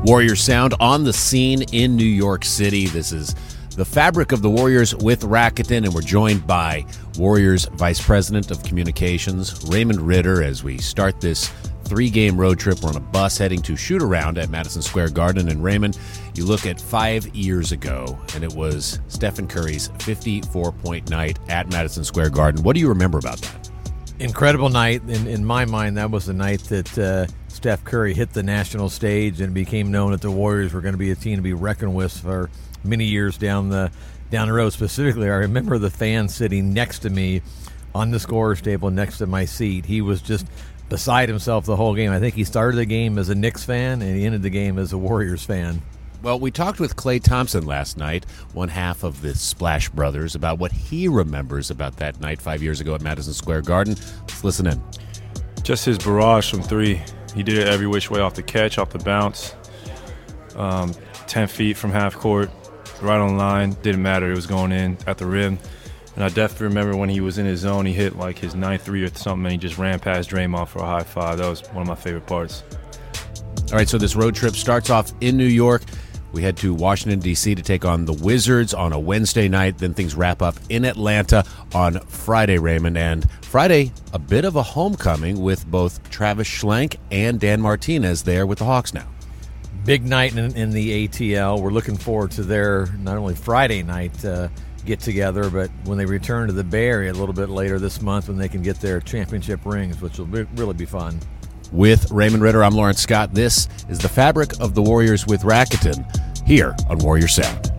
Warrior Sound on the scene in New York City. This is the fabric of the Warriors with Rakuten, and we're joined by Warriors Vice President of Communications, Raymond Ridder, as we start this three-game road trip. We're on a bus heading to shoot around at Madison Square Garden. And Raymond, you look at 5 years ago, and it was Stephen Curry's 54-point night at Madison Square Garden. What do you remember about that? Incredible night. In my mind, that was the night that Steph Curry hit the national stage and became known that the Warriors were going to be a team to be reckoned with for many years down the road. Specifically, I remember the fan sitting next to me on the scorer's table next to my seat. He was just beside himself the whole game. I think he started the game as a Knicks fan, and he ended the game as a Warriors fan. Well, we talked with Klay Thompson last night, one half of the Splash Brothers, about what he remembers about that night 5 years ago at Madison Square Garden. Let's listen in. Just his barrage from three. He did it every which way, off the catch, off the bounce, 10 feet from half court, right on the line. Didn't matter. It was going in at the rim. And I definitely remember when he was in his zone, he hit like his 9-3 or something, and he just ran past Draymond for a high five. That was one of my favorite parts. All right, so this road trip starts off in New York. We head to Washington, D.C. to take on the Wizards on a Wednesday night. Then things wrap up in Atlanta on Friday, Raymond. And Friday, a bit of a homecoming with both Travis Schlenk and Dan Martinez there with the Hawks now. Big night in the ATL. We're looking forward to their not only Friday night get-together, but when they return to the Bay Area a little bit later this month when they can get their championship rings, which will really be fun. With Raymond Ridder, I'm Lawrence Scott. This is the fabric of the Warriors with Rakuten here on Warrior Sound.